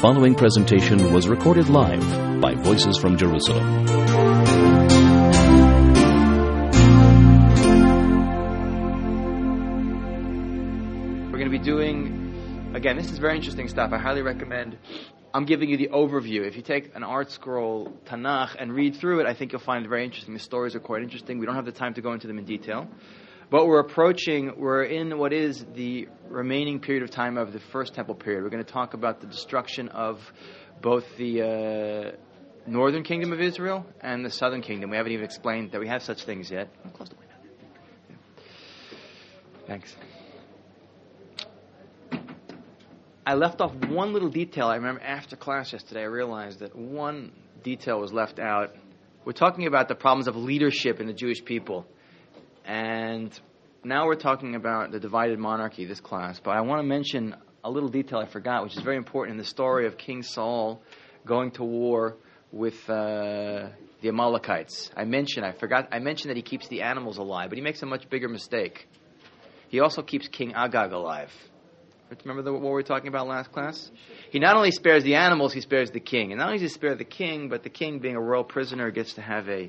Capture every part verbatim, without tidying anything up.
following presentation was recorded live by Voices from Jerusalem. We're going to be doing, again, this is very interesting stuff. I highly recommend. I'm giving you the overview. If you take an art scroll Tanakh and read through it, I think you'll find it very interesting. The stories are quite interesting. We don't have the time to go into them in detail. But we're approaching, we're in what is the remaining period of time of the First Temple period. We're going to talk about the destruction of both the uh, northern kingdom of Israel and the southern kingdom. We haven't even explained that we have such things yet. I'll close the window. Yeah. Thanks. I left off one little detail. I remember after class yesterday, I realized that one detail was left out. We're talking about the problems of leadership in the Jewish people. And now we're talking about the divided monarchy, this class. But I want to mention a little detail I forgot, which is very important in the story of King Saul going to war with uh, the Amalekites. I mentioned, I forgot, I mentioned that he keeps the animals alive, but he makes a much bigger mistake. He also keeps King Agag alive. Remember the, what we were talking about last class? He not only spares the animals, he spares the king. And not only does he spare the king, but the king, being a royal prisoner, gets to have a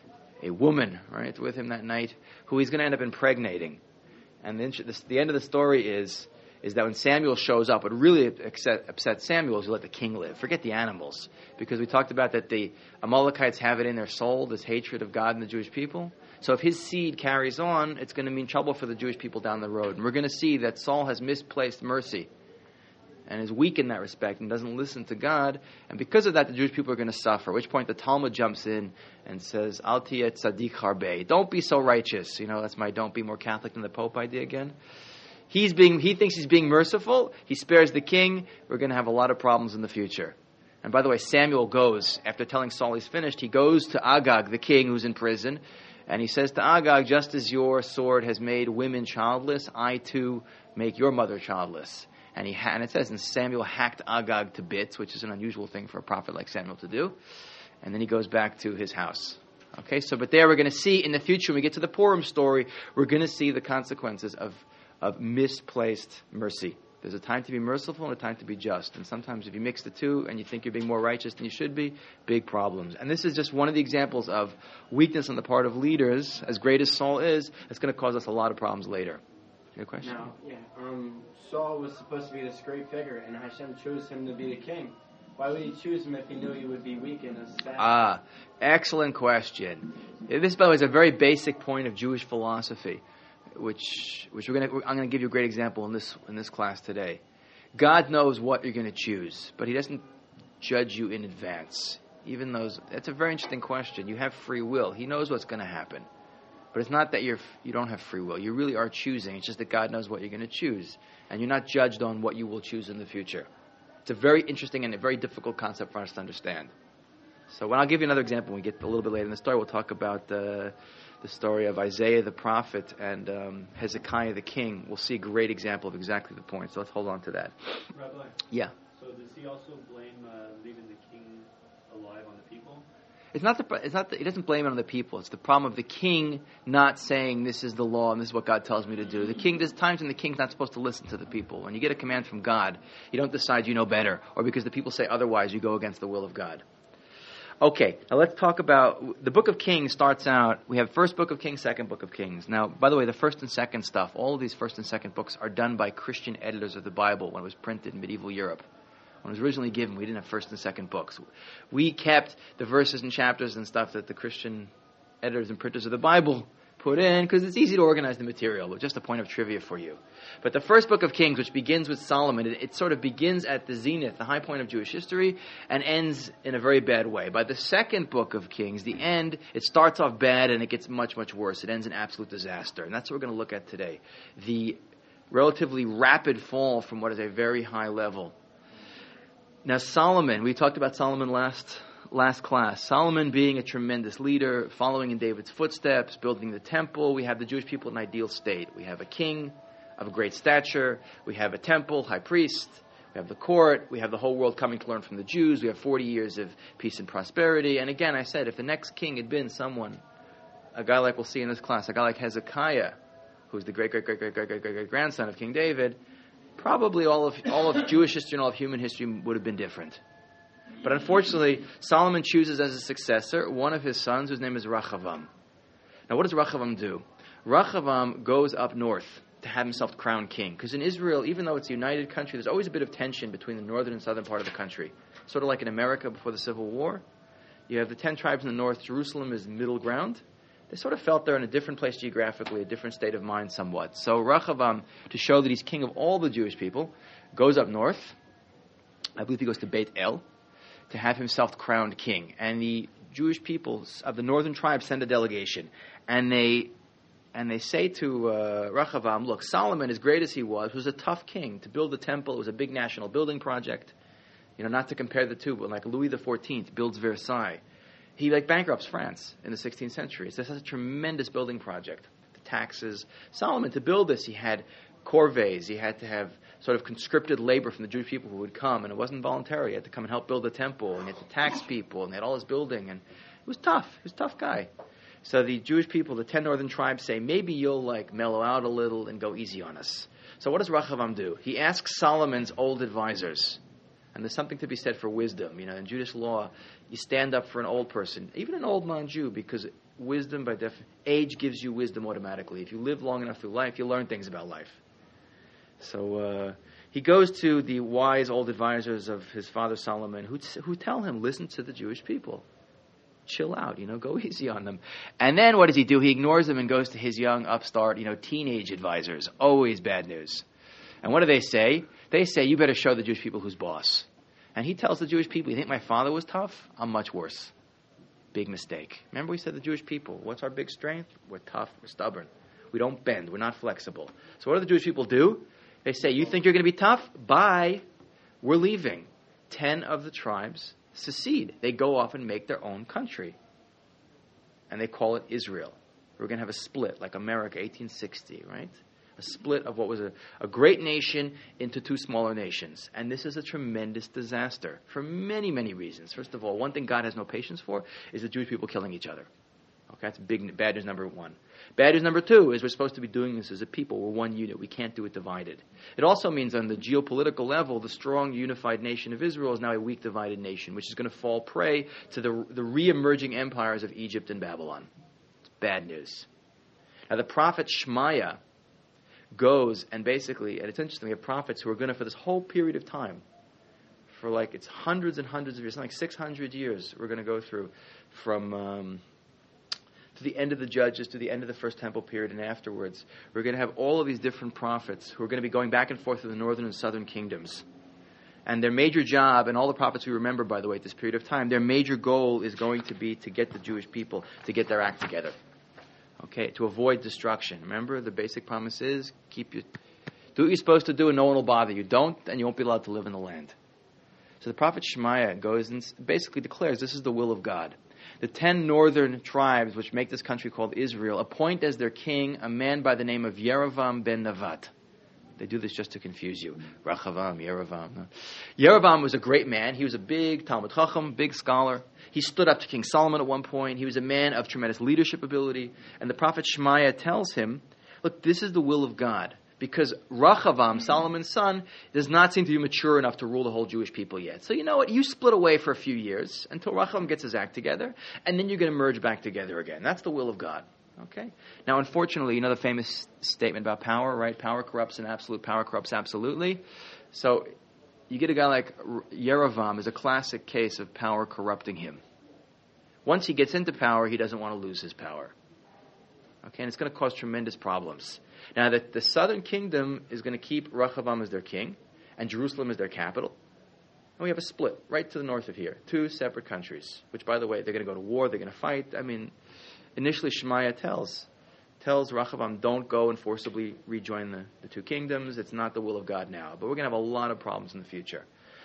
a woman, right, with him that night, who he's going to end up impregnating. And the, the, the end of the story is is that when Samuel shows up, what really upset, upset Samuel is to let the king live. Forget the animals. Because we talked about that the Amalekites have it in their soul, this hatred of God and the Jewish people. So if his seed carries on, it's going to mean trouble for the Jewish people down the road. And we're going to see that Saul has misplaced mercy and is weak in that respect and doesn't listen to God. And because of that, the Jewish people are going to suffer, at which point the Talmud jumps in and says, Al tiyeh tzaddik harbe. Don't be so righteous. You know, that's my don't be more Catholic than the Pope idea again. He's being, he thinks he's being merciful. He spares the king. We're going to have a lot of problems in the future. And by the way, Samuel goes, after telling Saul he's finished, he goes to Agag, the king who's in prison, and he says to Agag, just as your sword has made women childless, I too make your mother childless. And he ha- and it says, and Samuel hacked Agag to bits, which is an unusual thing for a prophet like Samuel to do. And then he goes back to his house. Okay, so but there we're going to see in the future, when we get to the Purim story, we're going to see the consequences of, of misplaced mercy. There's a time to be merciful and a time to be just. And sometimes if you mix the two and you think you're being more righteous than you should be, big problems. And this is just one of the examples of weakness on the part of leaders, as great as Saul is, it's going to cause us a lot of problems later. Your question? No, yeah. Um, Saul was supposed to be this great figure, and Hashem chose him to be the king. Why would he choose him if he knew he would be weak and a sad? Ah, excellent question. This, by the way, is a very basic point of Jewish philosophy, which which we're going to. I'm going to give you a great example in this in this class today. God knows what you're going to choose, but He doesn't judge you in advance. Even those, that's a very interesting question. You have free will. He knows what's going to happen. But it's not that you're you don't have free will. You really are choosing. It's just that God knows what you're going to choose. And you're not judged on what you will choose in the future. It's a very interesting and a very difficult concept for us to understand. So when I'll give you another example, when we get a little bit later in the story, we'll talk about the, the story of Isaiah the prophet and um, Hezekiah the king. We'll see a great example of exactly the point. So let's hold on to that. Rabbi? Yeah. So does he also blame uh, leaving the king alive on the people? It's not the. It's not. The, he doesn't blame it on the people. It's the problem of the king not saying this is the law and this is what God tells me to do. The king. There's times when the king's not supposed to listen to the people. When you get a command from God, you don't decide you know better, or because the people say otherwise, you go against the will of God. Okay, now let's talk about the Book of Kings. Starts out. We have first Book of Kings, second Book of Kings. Now, by the way, the first and second stuff, all of these first and second books are done by Christian editors of the Bible when it was printed in medieval Europe. When it was originally given, we didn't have first and second books. We kept the verses and chapters and stuff that the Christian editors and printers of the Bible put in because it's easy to organize the material, but just a point of trivia for you. But the first book of Kings, which begins with Solomon, it, it sort of begins at the zenith, the high point of Jewish history, and ends in a very bad way. By the second book of Kings, the end, it starts off bad and it gets much, much worse. It ends in absolute disaster. And that's what we're going to look at today. The relatively rapid fall from what is a very high level. Now, Solomon, we talked about Solomon last last class. Solomon being a tremendous leader, following in David's footsteps, building the temple. We have the Jewish people in an ideal state. We have a king of a great stature. We have a temple, high priest. We have the court. We have the whole world coming to learn from the Jews. We have forty years of peace and prosperity. And again, I said, if the next king had been someone, a guy like we'll see in this class, a guy like Hezekiah, who's the great, great, great, great, great, great, great, great grandson of King David, probably all of all of Jewish history and all of human history would have been different. But unfortunately, Solomon chooses as a successor one of his sons whose name is Rechavam. Now, what does Rechavam do? Rechavam goes up north to have himself crowned king. Because in Israel, even though it's a united country, there's always a bit of tension between the northern and southern part of the country. Sort of like in America before the Civil War. You have the ten tribes in the north. Jerusalem is middle ground. They sort of felt they're in a different place geographically, a different state of mind somewhat. So Rechavam, to show that he's king of all the Jewish people, goes up north. I believe he goes to Beit El to have himself crowned king. And the Jewish people of the northern tribes send a delegation. And they and they say to uh, Rechavam, look, Solomon, as great as he was, was a tough king. To build the temple, it was a big national building project. You know, not to compare the two, but like Louis the fourteenth builds Versailles. He like bankrupts France in the sixteenth century. So this is a tremendous building project. The taxes. Solomon, to build this, he had corvées. He had to have sort of conscripted labor from the Jewish people who would come, and it wasn't voluntary. He had to come and help build the temple, and he had to tax people, and he had all his building, and it was tough. He was a tough guy. So the Jewish people, the ten northern tribes, say, maybe you'll like mellow out a little and go easy on us. So what does Rechavam do? He asks Solomon's old advisors. And there's something to be said for wisdom. You know, in Jewish law, you stand up for an old person, even an old non-Jew, because wisdom, by definition, age gives you wisdom automatically. If you live long enough through life, you learn things about life. So uh, he goes to the wise old advisors of his father Solomon, who who tell him, listen to the Jewish people. Chill out, you know, go easy on them. And then what does he do? He ignores them and goes to his young upstart, you know, teenage advisors. Always bad news. And what do they say? They say, you better show the Jewish people who's boss. And he tells the Jewish people, you think my father was tough? I'm much worse. Big mistake. Remember we said the Jewish people, what's our big strength? We're tough, we're stubborn. We don't bend, we're not flexible. So what do the Jewish people do? They say, you think you're going to be tough? Bye. We're leaving. Ten of the tribes secede. They go off and make their own country. And they call it Israel. We're going to have a split, like America, eighteen sixty, right? A split of what was a, a great nation into two smaller nations. And this is a tremendous disaster for many, many reasons. First of all, one thing God has no patience for is the Jewish people killing each other. Okay, that's big, bad news number one. Bad news number two is we're supposed to be doing this as a people. We're one unit. We can't do it divided. It also means on the geopolitical level, the strong, unified nation of Israel is now a weak, divided nation, which is going to fall prey to the, the re-emerging empires of Egypt and Babylon. It's bad news. Now, the prophet Shemaiah goes and basically, and it's interesting, we have prophets who are going to, for this whole period of time, for like, it's hundreds and hundreds of years, like six hundred years we're going to go through from... Um, to the end of the Judges, to the end of the First Temple period, and afterwards, we're going to have all of these different prophets who are going to be going back and forth through the northern and southern kingdoms. And their major job, and all the prophets we remember, by the way, at this period of time, their major goal is going to be to get the Jewish people to get their act together. Okay, to avoid destruction. Remember, the basic promise is, keep your, do what you're supposed to do and no one will bother you. Don't, and you won't be allowed to live in the land. So the prophet Shemaiah goes and basically declares this is the will of God. The ten northern tribes, which make this country called Israel, appoint as their king a man by the name of Yerovam ben Nevat. They do this just to confuse you. Rechavam, Yerovam. Yerovam was a great man. He was a big Talmud Chacham, big scholar. He stood up to King Solomon at one point. He was a man of tremendous leadership ability. And the prophet Shemaiah tells him, look, this is the will of God. Because Rechavam, Solomon's son, does not seem to be mature enough to rule the whole Jewish people yet. So you know what? You split away for a few years until Rechavam gets his act together, and then you're going to merge back together again. That's the will of God. Okay? Now, unfortunately, you know the famous statement about power, right? Power corrupts and absolute power corrupts absolutely. So you get a guy like Yerovam is a classic case of power corrupting him. Once he gets into power, he doesn't want to lose his power. Okay, and it's going to cause tremendous problems. Now, the, the southern kingdom is going to keep Rechavam as their king, and Jerusalem as their capital. And we have a split right to the north of here. Two separate countries, which, by the way, they're going to go to war, they're going to fight. I mean, initially Shemaiah tells, tells Rechavam, don't go and forcibly rejoin the, the two kingdoms. It's not the will of God now. But we're going to have a lot of problems in the future.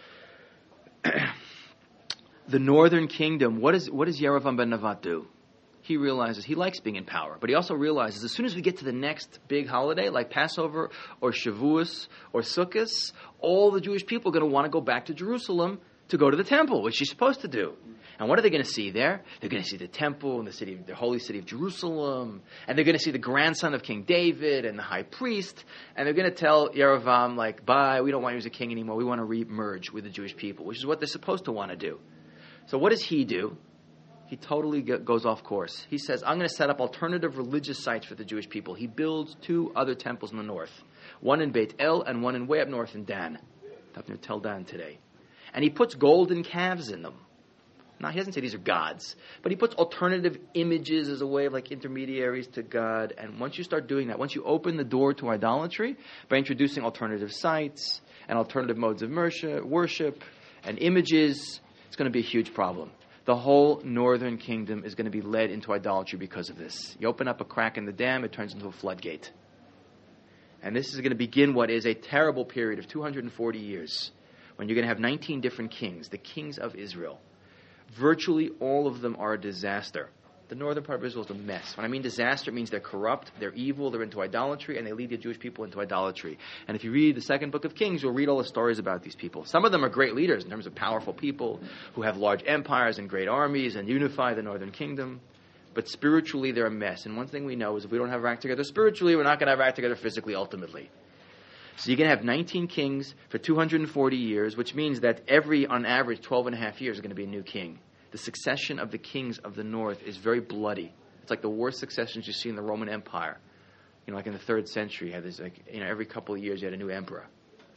The northern kingdom, what, is, what does Yerovam ben Nevat do? He realizes he likes being in power, but he also realizes as soon as we get to the next big holiday, like Passover or Shavuos or Sukkot, all the Jewish people are going to want to go back to Jerusalem to go to the temple, which he's supposed to do. And what are they going to see there? They're going to see the temple and the city, the holy city of Jerusalem, and they're going to see the grandson of King David and the high priest, and they're going to tell Yerovam, like, bye, we don't want you as a king anymore. We want to re-merge with the Jewish people, which is what they're supposed to want to do. So what does he do? He totally goes off course. He says, I'm going to set up alternative religious sites for the Jewish people. He builds two other temples in the north, one in Beit El and one in way up north in Dan, up near Tel Dan today. And he puts golden calves in them. Now, he doesn't say these are gods, but he puts alternative images as a way of like intermediaries to God. And once you start doing that, once you open the door to idolatry by introducing alternative sites and alternative modes of worship and images, it's going to be a huge problem. The whole northern kingdom is going to be led into idolatry because of this. You open up a crack in the dam, it turns into a floodgate. And this is going to begin what is a terrible period of two hundred forty years when you're going to have nineteen different kings, the kings of Israel. Virtually all of them are a disaster. The northern part of Israel is a mess. When I mean disaster, it means they're corrupt, they're evil, they're into idolatry, and they lead the Jewish people into idolatry. And if you read the second book of Kings, you'll read all the stories about these people. Some of them are great leaders in terms of powerful people who have large empires and great armies and unify the northern kingdom. But spiritually, they're a mess. And one thing we know is if we don't have our act together spiritually, we're not going to have our act together physically, ultimately. So you're going to have nineteen kings for two hundred forty years, which means that every, on average, twelve and a half years is going to be a new king. The succession of the kings of the north is very bloody. It's like the worst successions you see in the Roman Empire. You know, like in the third century, you had this, like, you know, every couple of years you had a new emperor.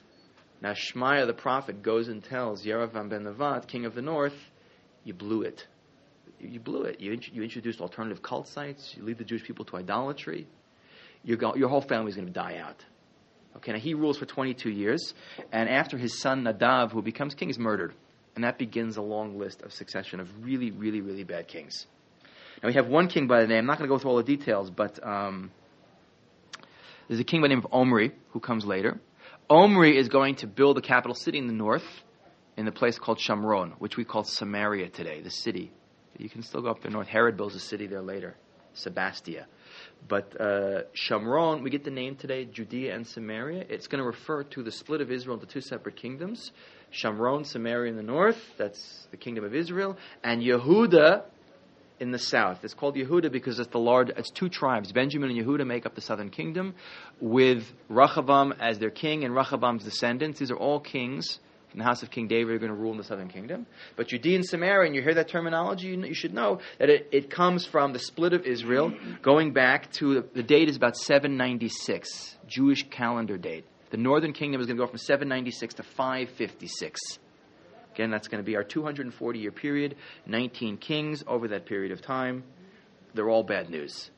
Now Shemaiah the prophet goes and tells Yerovam ben Nevat, king of the north, you blew it. You blew it. You, you introduced alternative cult sites. You lead the Jewish people to idolatry. Your, go, your whole family is going to die out. Okay, now he rules for twenty-two years, and after his son Nadav, who becomes king, is murdered. And that begins a long list of succession of really, really, really bad kings. Now we have one king by the name, I'm not going to go through all the details, but um, there's a king by the name of Omri, who comes later. Omri is going to build a capital city in the north, in the place called Shamron, which we call Samaria today, the city. You can still go up there north. Herod builds a city there later, Sebastia. But uh, Shamron, we get the name today, Judea and Samaria. It's going to refer to the split of Israel into two separate kingdoms. Shamron, Samaria in the north, that's the kingdom of Israel, and Yehuda in the south. It's called Yehuda because it's the large, it's two tribes. Benjamin and Yehuda make up the southern kingdom, with Rehoboam as their king and Rehoboam's descendants. These are all kings from the house of King David are going to rule in the southern kingdom. But Judea and Samaria, and you hear that terminology, you should know that it, it comes from the split of Israel, going back to, the, the date is about seven ninety-six, Jewish calendar date. The northern kingdom is going to go from seven ninety-six to five fifty-six. Again, that's going to be our two hundred forty year period, nineteen kings over that period of time. They're all bad news.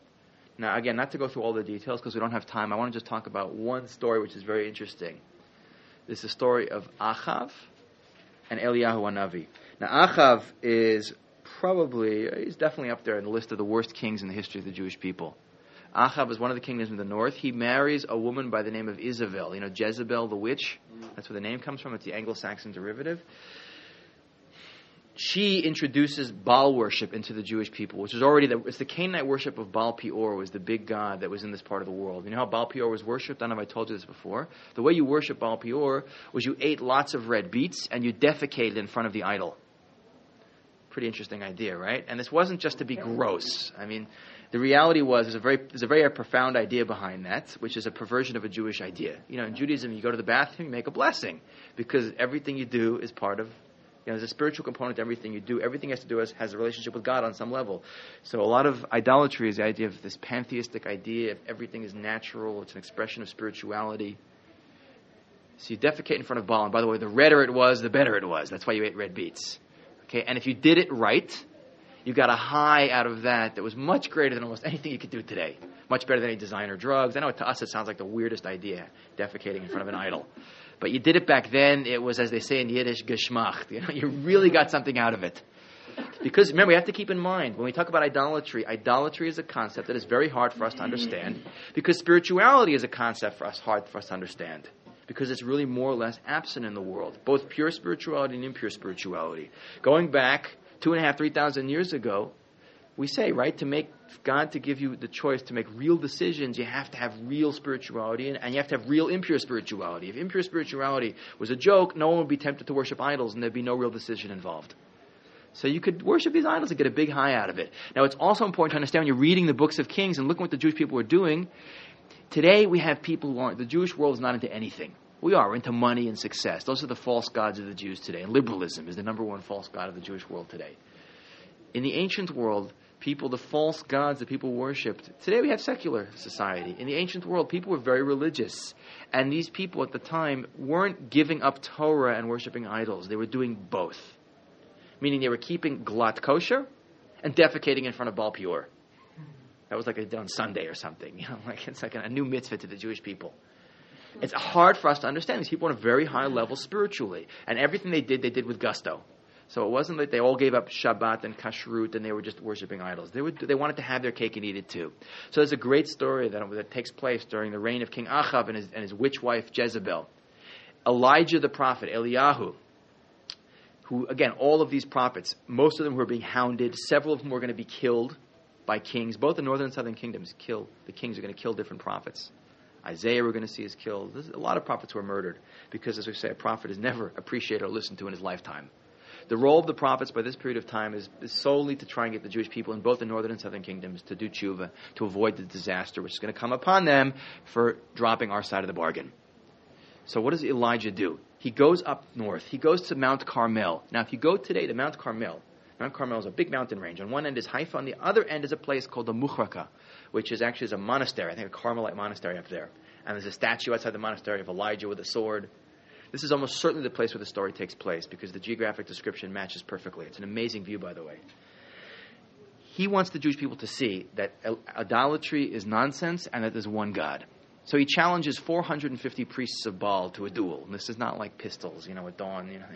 Now, again, not to go through all the details because we don't have time. I want to just talk about one story which is very interesting. This is the story of Achav and Eliyahu Hanavi. Now, Achav is probably, he's definitely up there in the list of the worst kings in the history of the Jewish people. Achav is one of the kingdoms in the north. He marries a woman by the name of Isabel. You know, Jezebel the witch. That's where the name comes from. It's the Anglo-Saxon derivative. She introduces Baal worship into the Jewish people, which is already, the, it's the Canaanite worship of Baal Peor, was the big god that was in this part of the world. You know how Baal Peor was worshipped? I don't know if I told you this before. The way you worship Baal Peor was you ate lots of red beets and you defecated in front of the idol. Pretty interesting idea, right? And this wasn't just to be gross. I mean, the reality was there's a very there's a very profound idea behind that, which is a perversion of a Jewish idea. You know, in Judaism, you go to the bathroom, you make a blessing, because everything you do is part of, you know, there's a spiritual component to everything you do. Everything has to do with, has a relationship with God on some level. So a lot of idolatry is the idea of this pantheistic idea of everything is natural. It's an expression of spirituality. So you defecate in front of Baal. And by the way, the redder it was, the better it was. That's why you ate red beets. Okay, and if you did it right, you got a high out of that that was much greater than almost anything you could do today. Much better than any designer drugs. I know to us it sounds like the weirdest idea, defecating in front of an idol. But you did it back then, it was, as they say in Yiddish, geschmacht. You know, you really got something out of it. Because, remember, you have to keep in mind, when we talk about idolatry, idolatry is a concept that is very hard for us to understand, because spirituality is a concept for us hard for us to understand. Because it's really more or less absent in the world, both pure spirituality and impure spirituality. Going back two and a half, three thousand years ago, we say, right, to make God to give you the choice to make real decisions, you have to have real spirituality, and, and you have to have real impure spirituality. If impure spirituality was a joke, no one would be tempted to worship idols, and there'd be no real decision involved. So you could worship these idols and get a big high out of it. Now, it's also important to understand when you're reading the books of Kings and looking what the Jewish people were doing. Today, we have people who aren't. The Jewish world is not into anything. We are. We're into money and success. Those are the false gods of the Jews today. And liberalism is the number one false god of the Jewish world today. In the ancient world, people, the false gods that people worshipped. Today we have secular society. In the ancient world, people were very religious. And these people at the time weren't giving up Torah and worshipping idols. They were doing both. Meaning they were keeping glatt kosher and defecating in front of Baal Peor. That was like a, on Sunday or something. You know, like it's like a, a new mitzvah to the Jewish people. It's hard for us to understand. These people were on a very high level spiritually. And everything they did, they did with gusto. So it wasn't that they all gave up Shabbat and Kashrut and they were just worshiping idols. They would, they wanted to have their cake and eat it too. So there's a great story that, that takes place during the reign of King Achav and his, and his witch wife Jezebel. Elijah the prophet, Eliyahu, who, again, all of these prophets, most of them were being hounded. Several of them were going to be killed by kings. Both the northern and southern kingdoms kill. The kings are going to kill different prophets. Isaiah we're going to see is killed. There's a lot of prophets were murdered because, as we say, a prophet is never appreciated or listened to in his lifetime. The role of the prophets by this period of time is, is solely to try and get the Jewish people in both the northern and southern kingdoms to do tshuva, to avoid the disaster which is going to come upon them for dropping our side of the bargain. So what does Elijah do? He goes up north. He goes to Mount Carmel. Now, if you go today to Mount Carmel, Mount Carmel is a big mountain range. On one end is Haifa. On the other end is a place called the Muhraka, which is actually is a monastery. I think a Carmelite monastery up there. And there's a statue outside the monastery of Elijah with a sword. This is almost certainly the place where the story takes place because the geographic description matches perfectly. It's an amazing view, by the way. He wants the Jewish people to see that idolatry is nonsense and that there's one God. So he challenges four hundred fifty priests of Baal to a duel. And this is not like pistols, you know, at dawn. You know.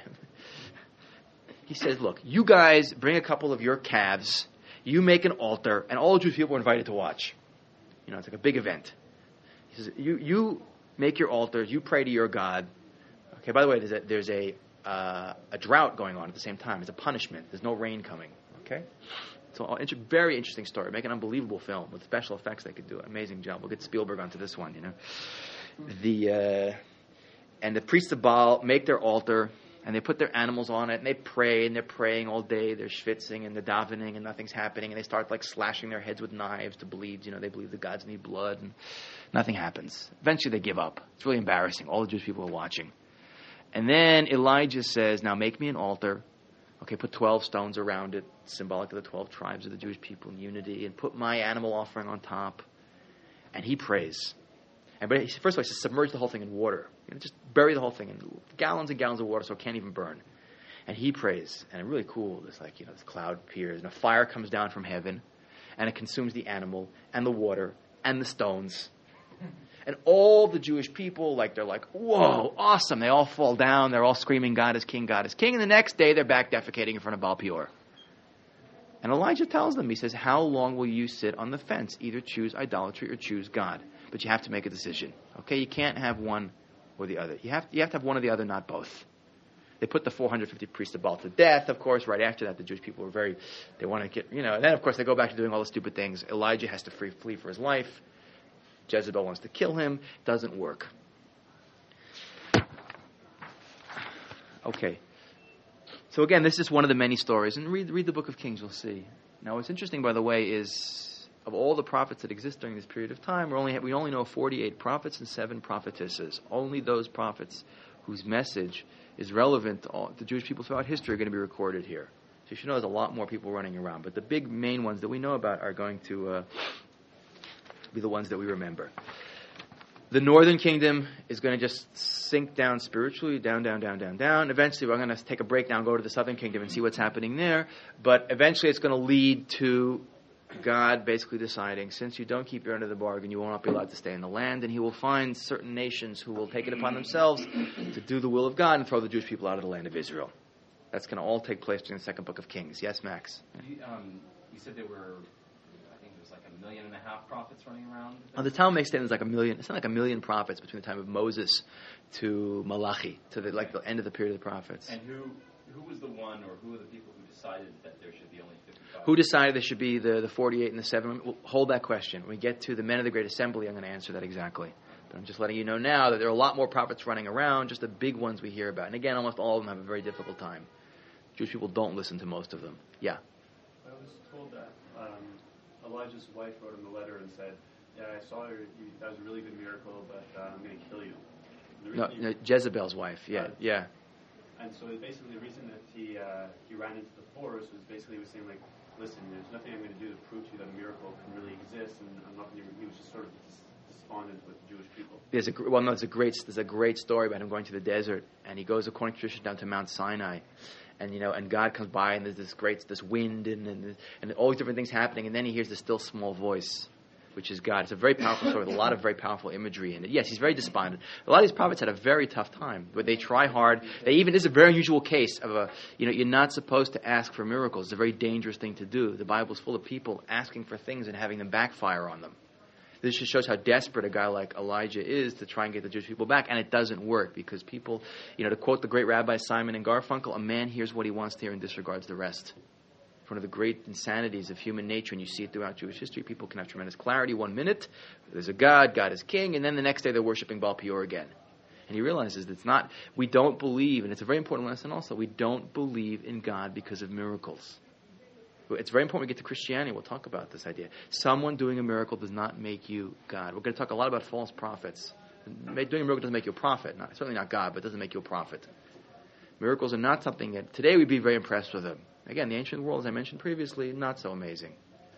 He says, look, you guys bring a couple of your calves, you make an altar, and all the Jewish people are invited to watch. You know, it's like a big event. He says, you, you make your altars, you pray to your God. Okay, by the way, there's a, there's a, uh, a drought going on at the same time. It's a punishment. There's no rain coming. Okay? So, a very interesting story. Make an unbelievable film with special effects they could do. Amazing job. We'll get Spielberg onto this one, you know. The uh, and the priests of Baal make their altar, and they put their animals on it, and they pray, and they're praying all day. They're schwitzing, and they're davening, and nothing's happening. And they start, like, slashing their heads with knives to bleed. You know, they believe the gods need blood, and nothing happens. Eventually, they give up. It's really embarrassing. All the Jewish people are watching. And then Elijah says, now make me an altar. Okay, put twelve stones around it, symbolic of the twelve tribes of the Jewish people in unity, and put my animal offering on top. And he prays. And but he, first of all, he says, submerge the whole thing in water. You know, just bury the whole thing in gallons and gallons of water so it can't even burn. And he prays. And it's really cool. It's like, you know, this cloud appears, and a fire comes down from heaven, and it consumes the animal, and the water, and the stones. And all the Jewish people, like, they're like, whoa, awesome. They all fall down. They're all screaming, God is king, God is king. And the next day, they're back defecating in front of Baal Peor. And Elijah tells them, he says, how long will you sit on the fence? Either choose idolatry or choose God. But you have to make a decision. Okay, you can't have one or the other. You have, you have to have one or the other, not both. They put the four hundred fifty priests of Baal to death, of course. Right after that, the Jewish people were very, they want to get, you know, and then, of course, they go back to doing all the stupid things. Elijah has to free, flee for his life. Jezebel wants to kill him. Doesn't work. Okay. So again, this is one of the many stories. And read read the book of Kings, you'll see. Now what's interesting, by the way, is of all the prophets that exist during this period of time, we only have, we only know forty-eight prophets and seven prophetesses. Only those prophets whose message is relevant to all, the Jewish people throughout history are going to be recorded here. So you should know there's a lot more people running around. But the big main ones that we know about are going to... Uh, be the ones that we remember. The northern kingdom is going to just sink down spiritually, down, down, down, down, down. Eventually, we're going to take a break now and go to the southern kingdom and see what's happening there. But eventually, it's going to lead to God basically deciding, since you don't keep your end of the bargain, you will not be allowed to stay in the land. And he will find certain nations who will take it upon themselves to do the will of God and throw the Jewish people out of the land of Israel. That's going to all take place during the second book of Kings. Yes, Max? You, um, you said there were... a million and a half prophets running around? Oh, the Talmud makes statements like a million. It's not like a million prophets between the time of Moses to Malachi, to the, like the end of the period of the prophets. And who who was the one, or who are the people who decided that there should be only fifty-five? Who decided there should be the, the forty-eight and the seven? We'll hold that question. When we get to the men of the Great Assembly, I'm going to answer that exactly. But I'm just letting you know now that there are a lot more prophets running around, just the big ones we hear about. And again, almost all of them have a very difficult time. Jewish people don't listen to most of them. Yeah. I was told that um, Elijah's wife wrote him a letter and said, yeah, I saw her, you, that was a really good miracle, but uh, I'm going to kill you. The No, reason no, he- Jezebel's wife. Yeah, Right. yeah. And so basically the reason that he uh, he ran into the forest was basically he was saying, like, listen, there's nothing I'm going to do to prove to you that a miracle can really exist, and I'm not going to, he was just sort of dis- despondent with the Jewish people. There's a gr- well, no, there's a great there's a great story about him going to the desert, and he goes according to tradition down to Mount Sinai, and you know, and God comes by, and there's this great this wind and and, and all these different things happening, and then he hears the still small voice, which is God. It's a very powerful story with a lot of very powerful imagery in it. Yes, he's very despondent. A lot of these prophets had a very tough time, but they try hard. They even this is a very unusual case of a you know you're not supposed to ask for miracles. It's a very dangerous thing to do. The Bible's full of people asking for things and having them backfire on them. This just shows how desperate a guy like Elijah is to try and get the Jewish people back, and it doesn't work because people, you know, to quote the great Rabbi Simon and Garfunkel, a man hears what he wants to hear and disregards the rest. It's one of the great insanities of human nature, and you see it throughout Jewish history. People can have tremendous clarity one minute, there's a God, God is king, and then the next day they're worshiping Baal Peor again. And he realizes that it's not, we don't believe, and it's a very important lesson also, we don't believe in God because of miracles. It's very important we get to Christianity. We'll talk about this idea. Someone doing a miracle does not make you God. We're going to talk a lot about false prophets. Doing a miracle doesn't make you a prophet. Not, certainly not God, but it doesn't make you a prophet. Miracles are not something that today we'd be very impressed with them. Again, the ancient world, as I mentioned previously, not so amazing.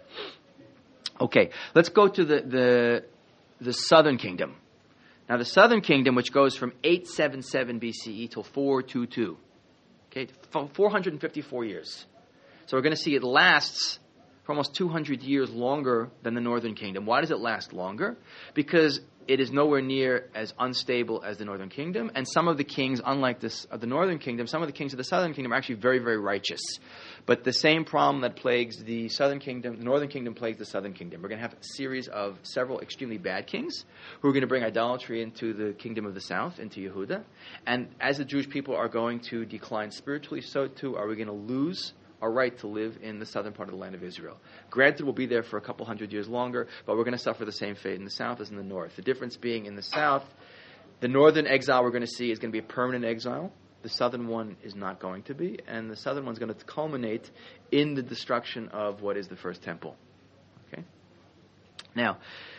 Okay, let's go to the, the, the southern kingdom. Now, the southern kingdom, which goes from eight seventy-seven B C E till four twenty-two. Okay, four hundred fifty-four years. So we're going to see it lasts for almost two hundred years longer than the northern kingdom. Why does it last longer? Because it is nowhere near as unstable as the northern kingdom, and some of the kings, unlike this of the northern kingdom, some of the kings of the southern kingdom are actually very, very righteous. But the same problem that plagues the southern kingdom, the northern kingdom plagues the southern kingdom. We're going to have a series of several extremely bad kings who are going to bring idolatry into the kingdom of the south, into Yehuda. And as the Jewish people are going to decline spiritually, so too are we going to lose our right to live in the southern part of the land of Israel. Granted, we'll be there for a couple hundred years longer, but we're going to suffer the same fate in the south as in the north. The difference being in the south, the northern exile we're going to see is going to be a permanent exile. The southern one is not going to be, and the southern one is going to culminate in the destruction of what is the first temple. Okay. Now,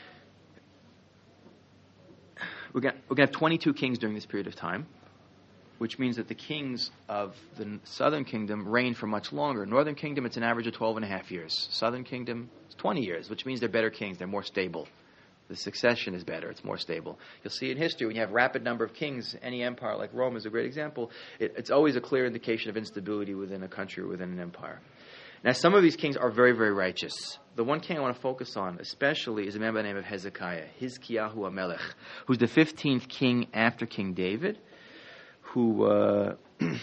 we're going we're going to have twenty-two kings during this period of time, which means that the kings of the southern kingdom reign for much longer. Northern kingdom, it's an average of twelve and a half years. Southern kingdom, it's twenty years, which means they're better kings. They're more stable. The succession is better. It's more stable. You'll see in history, when you have rapid number of kings, any empire like Rome is a great example, it, it's always a clear indication of instability within a country or within an empire. Now, some of these kings are very, very righteous. The one king I want to focus on especially is a man by the name of Hezekiah, Hizkiyahu HaMelech, who's the fifteenth king after King David, who uh,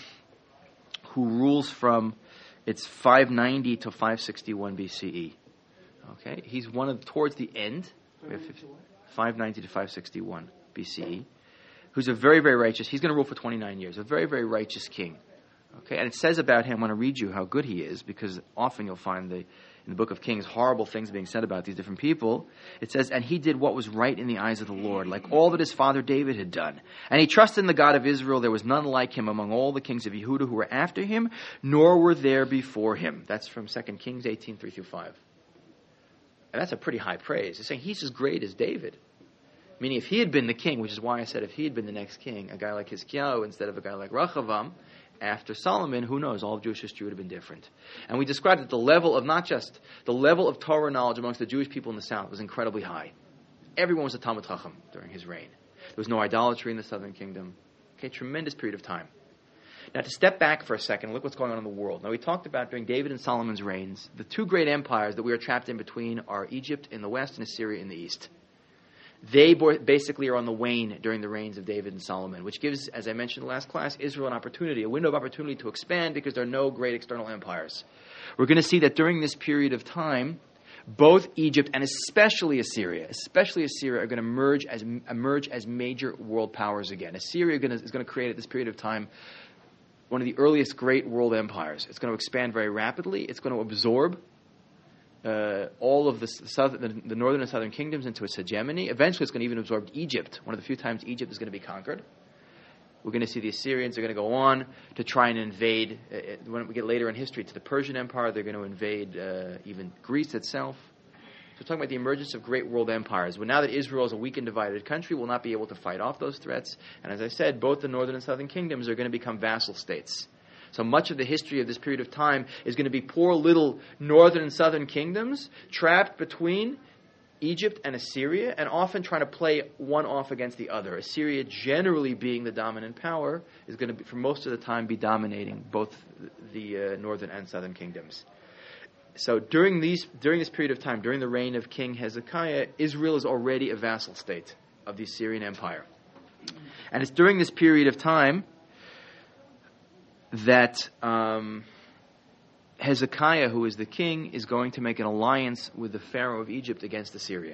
who rules from, it's five ninety to five sixty-one B C E. Okay, he's one of, towards the end, we have five ninety to five sixty-one B C E, who's a very, very righteous, he's going to rule for twenty-nine years, a very, very righteous king. Okay, and it says about him, I want to read you how good he is, because often you'll find the, in the book of Kings horrible things being said about these different people. It says, and he did what was right in the eyes of the Lord, like all that his father David had done. And he trusted in the God of Israel. There was none like him among all the kings of Yehuda who were after him, nor were there before him. That's from Second Kings eighteen, three through five. And that's a pretty high praise. It's saying he's as great as David. Meaning if he had been the king, which is why I said if he had been the next king, a guy like Hizkiyahu instead of a guy like Rechavam, after Solomon, who knows, all of Jewish history would have been different. And we described that the level of not just, the level of Torah knowledge amongst the Jewish people in the south was incredibly high. Everyone was a Talmud Chacham during his reign. There was no idolatry in the southern kingdom. Okay, tremendous period of time. Now to step back for a second, look what's going on in the world. Now we talked about during David and Solomon's reigns, the two great empires that we are trapped in between are Egypt in the west and Assyria in the east. They basically are on the wane during the reigns of David and Solomon, which gives, as I mentioned in the last class, Israel an opportunity, a window of opportunity to expand because there are no great external empires. We're going to see that during this period of time, both Egypt and especially Assyria, especially Assyria, are going to emerge as emerge as major world powers again. Assyria is going to, is going to create at this period of time one of the earliest great world empires. It's going to expand very rapidly. It's going to absorb Uh, all of the, southern, the, the northern and southern kingdoms into its hegemony. Eventually, it's going to even absorb Egypt, one of the few times Egypt is going to be conquered. We're going to see the Assyrians are going to go on to try and invade, uh, when we get later in history, to the Persian Empire. They're going to invade uh, even Greece itself. So we're talking about the emergence of great world empires. Well, now that Israel is a weak and divided country, will not be able to fight off those threats. And as I said, both the northern and southern kingdoms are going to become vassal states. So much of the history of this period of time is going to be poor little northern and southern kingdoms trapped between Egypt and Assyria, and often trying to play one off against the other. Assyria, generally being the dominant power, is going to, be, for most of the time, be dominating both the uh, northern and southern kingdoms. So during these, during this period of time, during the reign of King Hezekiah, Israel is already a vassal state of the Assyrian Empire. And it's during this period of time that um, Hezekiah, who is the king, is going to make an alliance with the Pharaoh of Egypt against Assyria.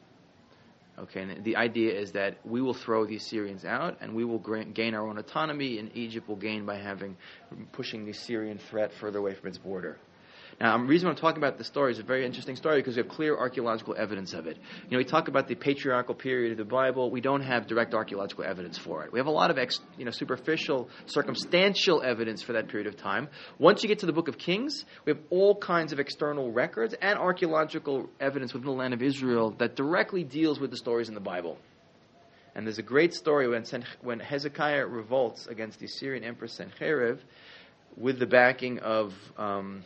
Okay, and the idea is that we will throw the Assyrians out, and we will gain our own autonomy, and Egypt will gain by having pushing the Assyrian threat further away from its border. Now, the reason I'm talking about this story is a very interesting story because we have clear archaeological evidence of it. You know, we talk about the patriarchal period of the Bible. We don't have direct archaeological evidence for it. We have a lot of ex, you know, superficial, circumstantial evidence for that period of time. Once you get to the Book of Kings, we have all kinds of external records and archaeological evidence within the land of Israel that directly deals with the stories in the Bible. And there's a great story when, Sen- when Hezekiah revolts against the Assyrian Emperor Sennacherib with the backing of... Um,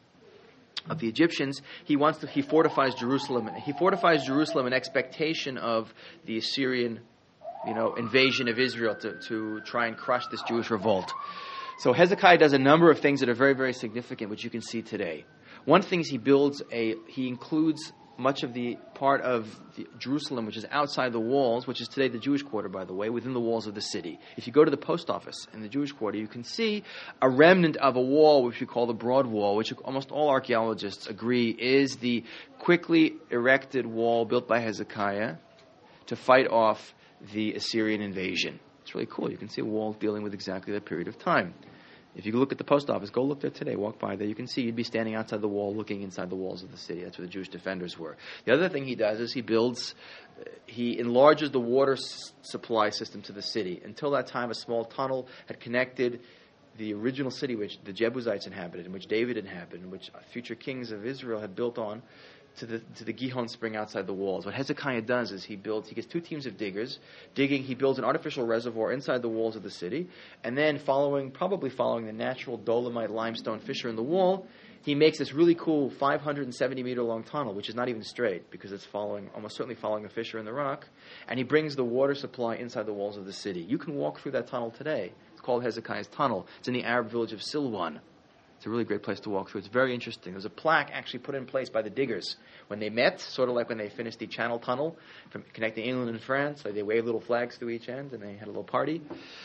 of the Egyptians. He wants to, he fortifies Jerusalem. He fortifies Jerusalem in expectation of the Assyrian, you know, invasion of Israel to, to try and crush this Jewish revolt. So Hezekiah does a number of things that are very, very significant, which you can see today. One thing is he builds a, he includes much of the part of the Jerusalem, which is outside the walls, which is today the Jewish quarter, by the way, within the walls of the city. If you go to the post office in the Jewish quarter, you can see a remnant of a wall, which we call the Broad Wall, which almost all archaeologists agree is the quickly erected wall built by Hezekiah to fight off the Assyrian invasion. It's really cool. You can see a wall dealing with exactly that period of time. If you look at the post office, go look there today, walk by there, you can see you'd be standing outside the wall looking inside the walls of the city. That's where the Jewish defenders were. The other thing he does is he builds, uh, he enlarges the water s- supply system to the city. Until that time, a small tunnel had connected the original city which the Jebusites inhabited, in which David inhabited, in which future kings of Israel had built on, to the to the Gihon spring outside the walls. What Hezekiah does is he builds, he gets two teams of diggers, digging, he builds an artificial reservoir inside the walls of the city, and then following, probably following the natural dolomite limestone fissure in the wall, he makes this really cool five hundred seventy meter long tunnel, which is not even straight, because it's following, almost certainly following a fissure in the rock, and he brings the water supply inside the walls of the city. You can walk through that tunnel today. It's called Hezekiah's Tunnel. It's in the Arab village of Silwan. It's a really great place to walk through. It's very interesting. There's a plaque actually put in place by the diggers when they met, sort of like when they finished the Channel Tunnel from connecting England and France. Like they waved little flags through each end and they had a little party.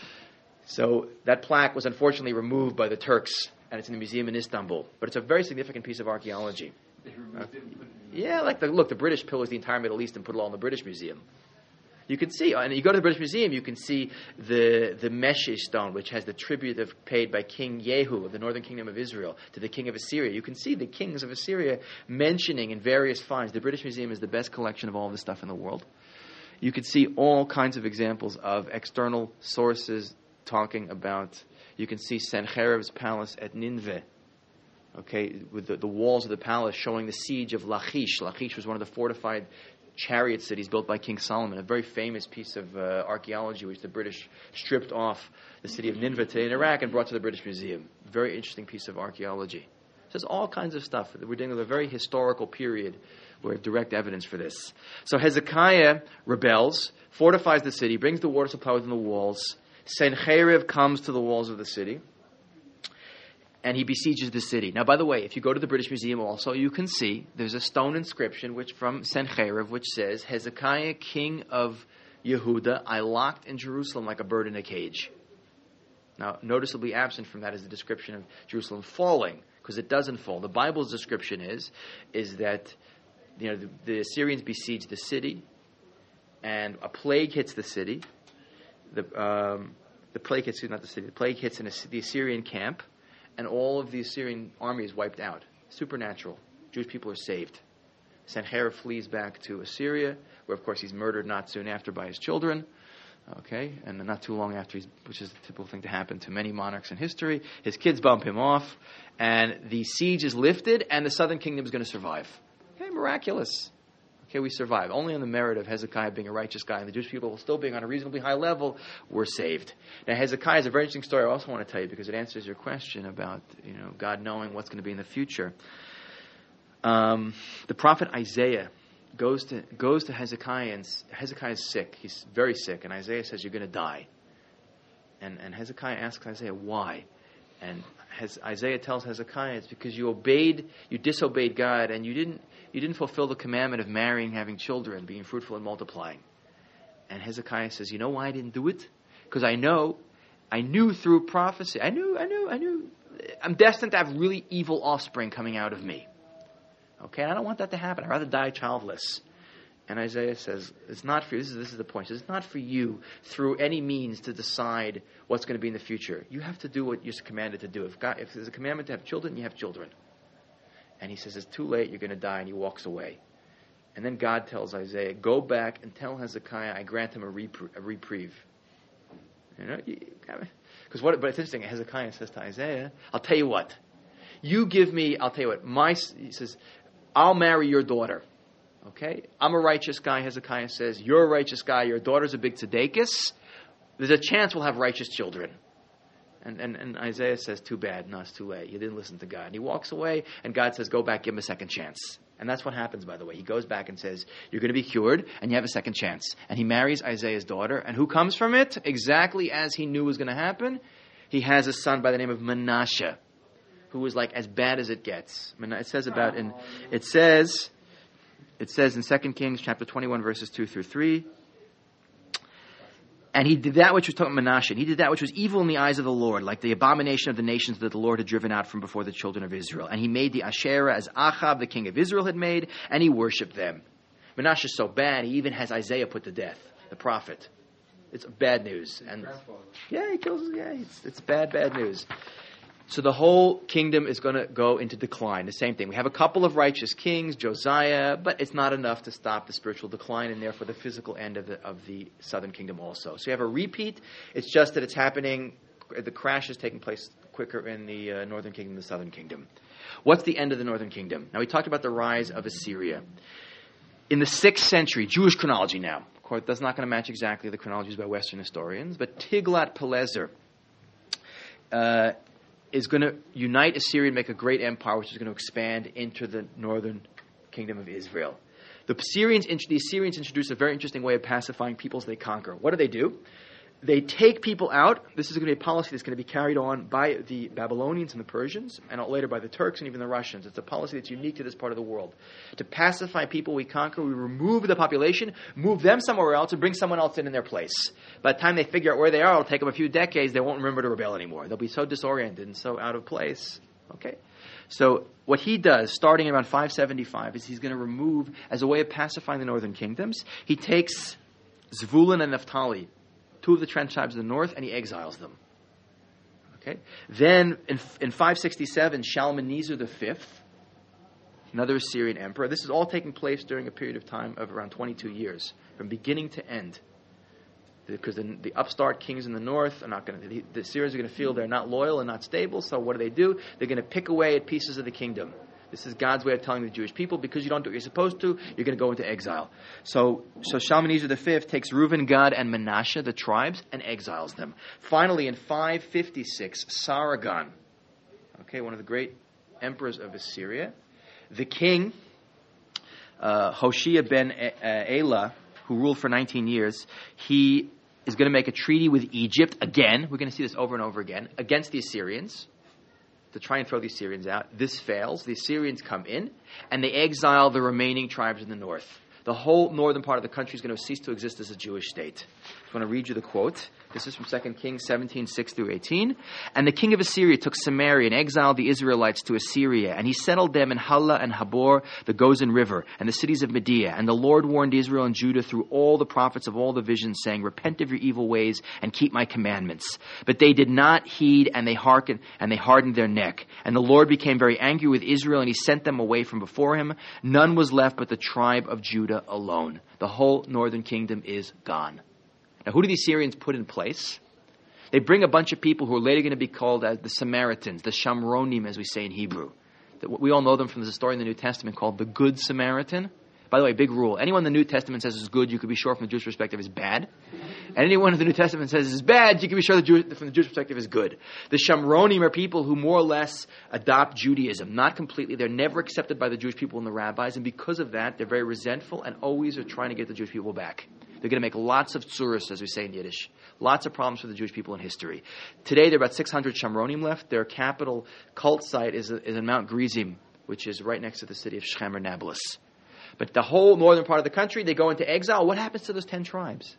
So that plaque was unfortunately removed by the Turks, and it's in the museum in Istanbul. But it's a very significant piece of archaeology. They removed it and put it in the Yeah, like the look, the British pillaged the entire Middle East and put it all in the British Museum. You can see, and you go to the British Museum, you can see the the Meshe stone, which has the tribute of, paid by King Yehu of the northern kingdom of Israel to the king of Assyria. You can see the kings of Assyria mentioning in various finds. The British Museum is the best collection of all of this stuff in the world. You can see all kinds of examples of external sources talking about, you can see Sennacherib's palace at Nineveh. Okay, with the, the walls of the palace showing the siege of Lachish. Lachish was one of the fortified chariot cities built by King Solomon, a very famous piece of uh, archaeology which the British stripped off the city of Nineveh today in Iraq and brought to the British Museum. Very interesting piece of archaeology. So there's all kinds of stuff. We're dealing with a very historical period where we have direct evidence for this. So Hezekiah rebels, fortifies the city, brings the water supply within the walls. Sennacherib comes to the walls of the city, and he besieges the city. Now, by the way, if you go to the British Museum also, you can see there's a stone inscription which from Sennacherib which says, Hezekiah, king of Yehuda, I locked in Jerusalem like a bird in a cage. Now, noticeably absent from that is the description of Jerusalem falling, because it doesn't fall. The Bible's description is, is that you know the, the Assyrians besiege the city, and a plague hits the city. The um, the plague hits not the city. The plague hits in a, the Assyrian camp, and all of the Assyrian army is wiped out. Supernatural. Jewish people are saved. Sennacherib flees back to Assyria, where, of course, he's murdered not soon after by his children. Okay, and not too long after, he's, which is the typical thing to happen to many monarchs in history, his kids bump him off, and the siege is lifted, and the southern kingdom is going to survive. Okay, miraculous. Okay, we survive. Only on the merit of Hezekiah being a righteous guy, and the Jewish people still being on a reasonably high level, we're saved. Now, Hezekiah is a very interesting story I also want to tell you, because it answers your question about, you know, God knowing what's going to be in the future. Um, the prophet Isaiah goes to goes to Hezekiah, and Hezekiah is sick. He's very sick, and Isaiah says, "You're going to die." And and Hezekiah asks Isaiah, "Why?" And Hez, Isaiah tells Hezekiah, "It's because you obeyed, you disobeyed God, and you didn't you didn't fulfill the commandment of marrying, having children, being fruitful and multiplying." And Hezekiah says, "You know why I didn't do it? Because I know, I knew through prophecy. I knew, I knew, I knew. I'm destined to have really evil offspring coming out of me. Okay, and I don't want that to happen. I'd rather die childless." And Isaiah says, it's not for you. This is, this is the point. He says, it's not for you through any means to decide what's going to be in the future. You have to do what you're commanded to do. If, God, if there's a commandment to have children, you have children. And he says, it's too late. You're going to die. And he walks away. And then God tells Isaiah, go back and tell Hezekiah I grant him a, repr- a reprieve. You know, because what? But it's interesting. Hezekiah says to Isaiah, I'll tell you what. You give me, I'll tell you what. My, he says, I'll marry your daughter. Okay? I'm a righteous guy, Hezekiah says. You're a righteous guy. Your daughter's a big tzedekis. There's a chance we'll have righteous children. And, and and Isaiah says, too bad. No, it's too late. You didn't listen to God. And he walks away, and God says, go back, give him a second chance. And that's what happens, by the way. He goes back and says, you're going to be cured, and you have a second chance. And he marries Isaiah's daughter. And who comes from it? Exactly as he knew was going to happen. He has a son by the name of Manasseh, who was like as bad as it gets. It says about in it says it says in Second Kings chapter twenty-one verses two through three. And he did that which was talking about Manasseh. And he did that which was evil in the eyes of the Lord, like the abomination of the nations that the Lord had driven out from before the children of Israel. And he made the Asherah as Achab, the king of Israel, had made, and he worshipped them. Manasseh is so bad, he even has Isaiah put to death, the prophet. It's bad news. And yeah, he kills. Yeah, it's, it's bad, bad news. So the whole kingdom is going to go into decline. The same thing. We have a couple of righteous kings, Josiah, but it's not enough to stop the spiritual decline and therefore the physical end of the of the southern kingdom also. So you have a repeat. It's just that it's happening. The crash is taking place quicker in the uh, northern kingdom than the southern kingdom. What's the end of the northern kingdom? Now we talked about the rise of Assyria. In the sixth century, Jewish chronology now. Of course, that's not going to match exactly the chronologies by Western historians, but Tiglath-Pileser uh, is going to unite Assyria and make a great empire, which is going to expand into the northern kingdom of Israel. The Assyrians, the Assyrians introduce a very interesting way of pacifying peoples they conquer. What do they do? They take people out. This is going to be a policy that's going to be carried on by the Babylonians and the Persians, and later by the Turks and even the Russians. It's a policy that's unique to this part of the world. To pacify people we conquer, we remove the population, move them somewhere else, and bring someone else in in their place. By the time they figure out where they are, it'll take them a few decades. They won't remember to rebel anymore. They'll be so disoriented and so out of place. Okay? So what he does, starting around five seventy-five, is he's going to remove, as a way of pacifying the northern kingdoms, he takes Zvulun and Naphtali, two of the trench tribes of the north, and he exiles them. Okay. Then in, in five sixty-seven, Shalmaneser the fifth, another Assyrian emperor. This is all taking place during a period of time of around twenty-two years, from beginning to end. Because the, the upstart kings in the north are not going to. The, the Assyrians are going to feel they're not loyal and not stable. So what do they do? They're going to pick away at pieces of the kingdom. This is God's way of telling the Jewish people, because you don't do what you're supposed to, you're going to go into exile. So so Shalmaneser the fifth takes Reuben, Gad, and Manasseh, the tribes, and exiles them. Finally, in five fifty-six, Sargon, okay, one of the great emperors of Assyria, the king, uh, Hoshea ben Elah, who ruled for nineteen years, he is going to make a treaty with Egypt again. We're going to see this over and over again, against the Assyrians, to try and throw the Assyrians out. This fails. The Assyrians come in, and they exile the remaining tribes in the north. The whole northern part of the country is going to cease to exist as a Jewish state. I just want to read you the quote. This is from Second Kings seventeen, six through eighteen. And the king of Assyria took Samaria and exiled the Israelites to Assyria. And he settled them in Hala and Habor, the Gozan River, and the cities of Media. And the Lord warned Israel and Judah through all the prophets of all the visions, saying, repent of your evil ways and keep my commandments. But they did not heed, and they hearkened, and they hardened their neck. And the Lord became very angry with Israel, and he sent them away from before him. None was left but the tribe of Judah alone. The whole northern kingdom is gone. Now, who do the Assyrians put in place? They bring a bunch of people who are later going to be called as the Samaritans, the Shamronim, as we say in Hebrew. We all know them from the story in the New Testament called the Good Samaritan. By the way, big rule. Anyone in the New Testament says is good, you can be sure from the Jewish perspective is bad. And anyone in the New Testament says is bad, you can be sure the Jew, from the Jewish perspective is good. The Shamronim are people who more or less adopt Judaism. Not completely. They're never accepted by the Jewish people and the rabbis. And because of that, they're very resentful and always are trying to get the Jewish people back. They're going to make lots of tsuras, as we say in Yiddish. Lots of problems for the Jewish people in history. Today, there are about six hundred Shamronim left. Their capital cult site is, is in Mount Gerizim, which is right next to the city of Shechem or Nablus. But the whole northern part of the country, they go into exile. What happens to those ten tribes?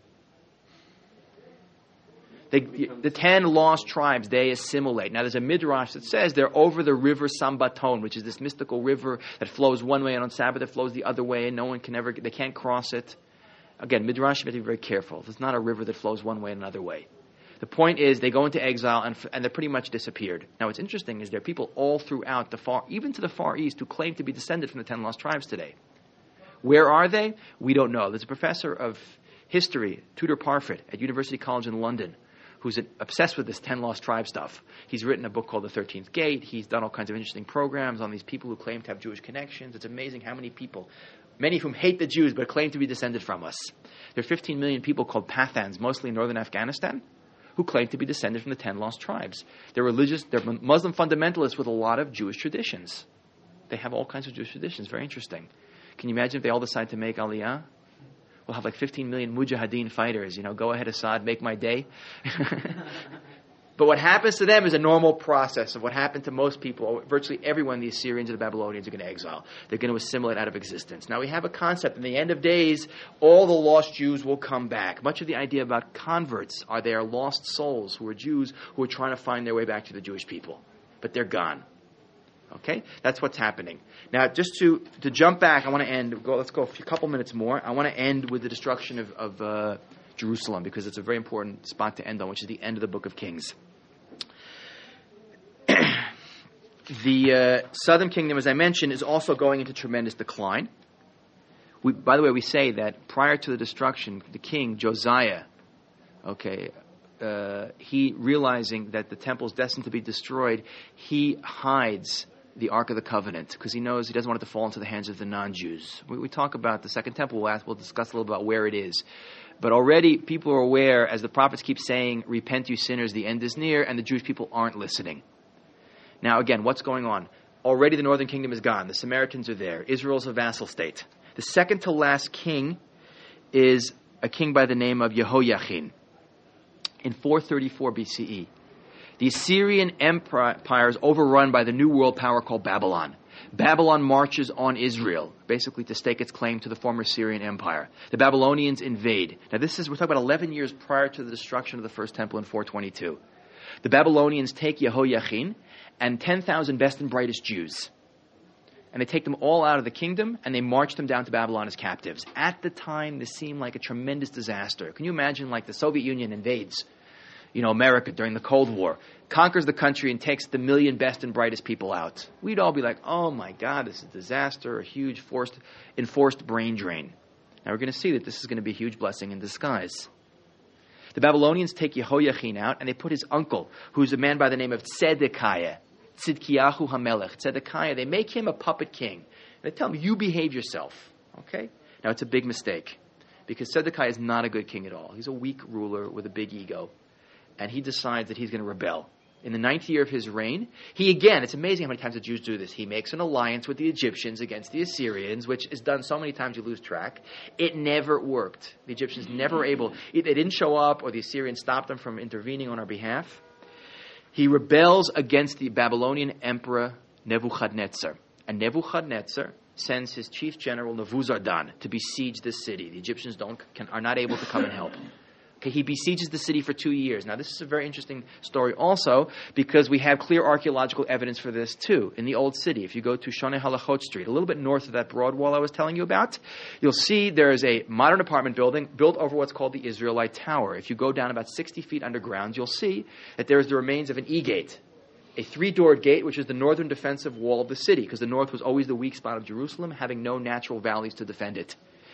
They, the ten lost tribes, they assimilate. Now, there's a midrash that says they're over the river Sambaton, which is this mystical river that flows one way, and on Sabbath it flows the other way, and no one can ever, they can't cross it. Again, midrash, you have to be very careful. It's not a river that flows one way and another way. The point is, they go into exile, and, and they're pretty much disappeared. Now, what's interesting is there are people all throughout the far, even to the Far East, who claim to be descended from the ten lost tribes today. Where are they? We don't know. There's a professor of history, Tudor Parfitt, at University College in London, who's obsessed with this ten lost tribe stuff. He's written a book called The thirteenth Gate. He's done all kinds of interesting programs on these people who claim to have Jewish connections. It's amazing how many people, many of whom hate the Jews but claim to be descended from us. There are fifteen million people called Pathans, mostly in northern Afghanistan, who claim to be descended from the ten lost tribes. They're religious, they're Muslim fundamentalists with a lot of Jewish traditions. They have all kinds of Jewish traditions. Very interesting. Can you imagine if they all decide to make Aliyah? We'll have like fifteen million Mujahideen fighters. You know, go ahead, Assad, make my day. But what happens to them is a normal process of what happened to most people. Virtually everyone, the Assyrians and the Babylonians, are going to exile. They're going to assimilate out of existence. Now, we have a concept. In the end of days, all the lost Jews will come back. Much of the idea about converts are they are lost souls who are Jews who are trying to find their way back to the Jewish people. But they're gone. Okay? That's what's happening. Now, just to, to jump back, I want to end, go, let's go a few, couple minutes more. I want to end with the destruction of, of uh, Jerusalem, because it's a very important spot to end on, which is the end of the book of Kings. The uh, southern kingdom, as I mentioned, is also going into tremendous decline. We, by the way, we say that prior to the destruction, the king, Josiah, okay, uh, he, realizing that the temple is destined to be destroyed, he hides the Ark of the Covenant, because he knows he doesn't want it to fall into the hands of the non-Jews. We, we talk about the Second Temple, we'll, ask, we'll discuss a little about where it is. But already people are aware, as the prophets keep saying, repent you sinners, the end is near, and the Jewish people aren't listening. Now again, what's going on? Already the northern kingdom is gone. The Samaritans are there. Israel's a vassal state. The second to last king is a king by the name of Jehoiachin in four thirty-four B C E. The Assyrian Empire is overrun by the new world power called Babylon. Babylon marches on Israel, basically to stake its claim to the former Syrian Empire. The Babylonians invade. Now this is, we're talking about eleven years prior to the destruction of the first temple in four twenty-two. The Babylonians take Jehoiachin and ten thousand best and brightest Jews. And they take them all out of the kingdom, and they march them down to Babylon as captives. At the time, this seemed like a tremendous disaster. Can you imagine, like, the Soviet Union invades, you know, America during the Cold War, conquers the country and takes the million best and brightest people out? We'd all be like, oh my God, this is a disaster, a huge forced, enforced brain drain. Now we're going to see that this is going to be a huge blessing in disguise. The Babylonians take Jehoiachin out, and they put his uncle, who's a man by the name of Tzedekah, Tzidkiyahu HaMelech, Tzedekah, they make him a puppet king. They tell him, you behave yourself. Okay? Now, it's a big mistake, because Tzedekah is not a good king at all. He's a weak ruler with a big ego, and he decides that he's going to rebel. In the ninth year of his reign, he again, it's amazing how many times the Jews do this. He makes an alliance with the Egyptians against the Assyrians, which is done so many times you lose track. It never worked. The Egyptians never were able, they didn't show up, or the Assyrians stopped them from intervening on our behalf. He rebels against the Babylonian emperor Nebuchadnezzar. And Nebuchadnezzar sends his chief general Nebuzaradan to besiege this city. The Egyptians don't, can, are not able to come and help. Okay, he besieges the city for two years. Now, this is a very interesting story also, because we have clear archaeological evidence for this too. In the old city, if you go to Shoneh Halachot Street, a little bit north of that broad wall I was telling you about, you'll see there is a modern apartment building built over what's called the Israelite Tower. If you go down about sixty feet underground, you'll see that there is the remains of an E-gate, a three-doored gate, which is the northern defensive wall of the city, because the north was always the weak spot of Jerusalem, having no natural valleys to defend it.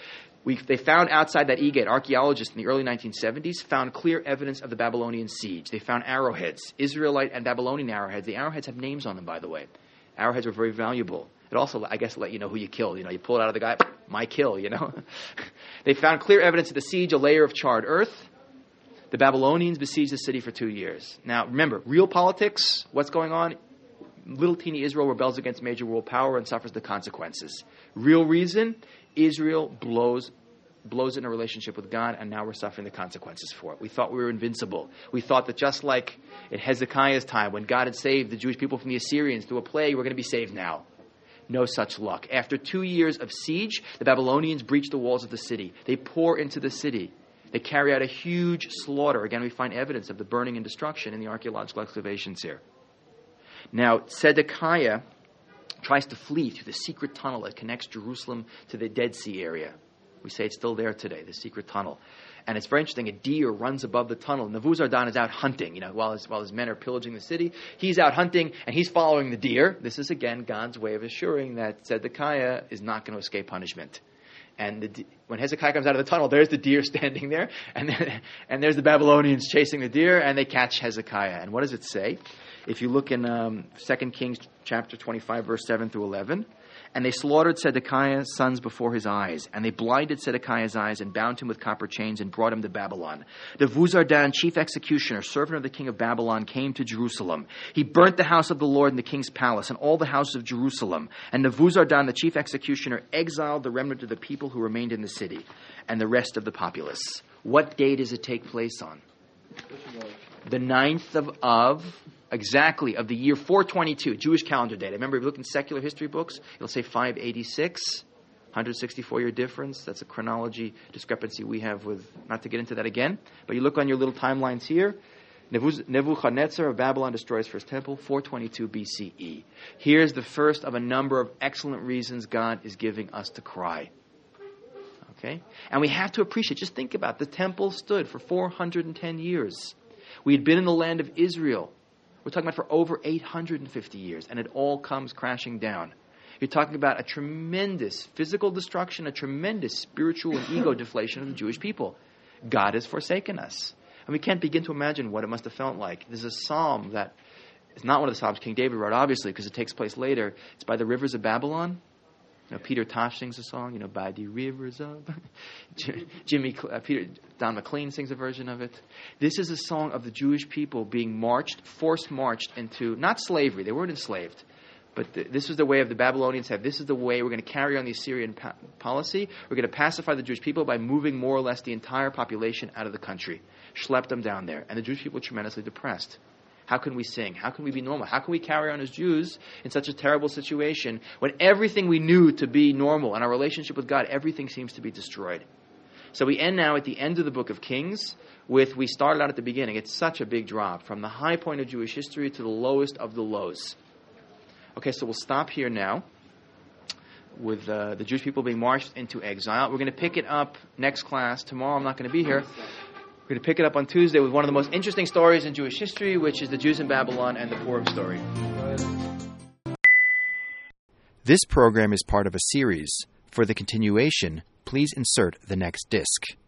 We, they found outside that E-gate, archaeologists in the early nineteen seventies found clear evidence of the Babylonian siege. They found arrowheads, Israelite and Babylonian arrowheads. The arrowheads have names on them, by the way. Arrowheads were very valuable. It also, I guess, let you know who you killed. You know, you pull it out of the guy, my kill, you know. They found clear evidence of the siege, a layer of charred earth. The Babylonians besieged the city for two years. Now, remember, real politics, what's going on? Little teeny Israel rebels against major world power and suffers the consequences. Real reason, Israel blows blows in a relationship with God, and now we're suffering the consequences for it. We thought we were invincible. We thought that just like in Hezekiah's time, when God had saved the Jewish people from the Assyrians through a plague, we're going to be saved now. No such luck. After two years of siege, the Babylonians breach the walls of the city. They pour into the city. They carry out a huge slaughter. Again, we find evidence of the burning and destruction in the archaeological excavations here. Now, Zedekiah tries to flee through the secret tunnel that connects Jerusalem to the Dead Sea area. We say it's still there today, the secret tunnel. And it's very interesting. A deer runs above the tunnel. Nebuzaradan is out hunting, you know, while his, while his men are pillaging the city. He's out hunting, and he's following the deer. This is, again, God's way of assuring that Zedekiah is not going to escape punishment. And the, when Hezekiah comes out of the tunnel, there's the deer standing there, and, then, and there's the Babylonians chasing the deer, and they catch Hezekiah. And what does it say? If you look in um, Second Kings chapter twenty-five, verse seven through eleven, and they slaughtered Zedekiah's sons before his eyes, and they blinded Zedekiah's eyes and bound him with copper chains and brought him to Babylon. Nebuzaradan, chief executioner, servant of the king of Babylon, came to Jerusalem. He burnt the house of the Lord in the king's palace and all the houses of Jerusalem. And Nebuzaradan, the chief executioner, exiled the remnant of the people who remained in the city and the rest of the populace. What day does it take place on? The ninth of, of exactly, of the year four twenty-two, Jewish calendar date. I remember if you look in secular history books, it'll say five eighty-six, one hundred sixty-four year difference. That's a chronology discrepancy we have with, not to get into that again, but you look on your little timelines here. Nebuchadnezzar of Babylon destroys first temple, four twenty-two B C E. Here's the first of a number of excellent reasons God is giving us to cry. Okay? And we have to appreciate, just think about it. The temple stood for four hundred ten years. We had been in the land of Israel. We're talking about for over eight hundred fifty years, and it all comes crashing down. You're talking about a tremendous physical destruction, a tremendous spiritual and ego deflation of the Jewish people. God has forsaken us. And we can't begin to imagine what it must have felt like. There's a psalm that is not one of the psalms King David wrote, obviously, because it takes place later. It's by the rivers of Babylon. You know, Peter Tosh sings a song, you know, by the rivers of... Jimmy, uh, Peter, Don McLean sings a version of it. This is a song of the Jewish people being marched, forced marched into, not slavery, they weren't enslaved, but th- this was the way of the Babylonians have, this is the way we're going to carry on the Assyrian pa- policy. We're going to pacify the Jewish people by moving more or less the entire population out of the country, schlepped them down there. And the Jewish people were tremendously depressed. How can we sing? How can we be normal? How can we carry on as Jews in such a terrible situation when everything we knew to be normal and our relationship with God, everything seems to be destroyed? So we end now at the end of the book of Kings with, we started out at the beginning. It's such a big drop from the high point of Jewish history to the lowest of the lows. Okay, so we'll stop here now with uh, the Jewish people being marched into exile. We're going to pick it up next class. Tomorrow I'm not going to be here. We're going to pick it up on Tuesday with one of the most interesting stories in Jewish history, which is the Jews in Babylon and the Purim story. This program is part of a series. For the continuation, please insert the next disc.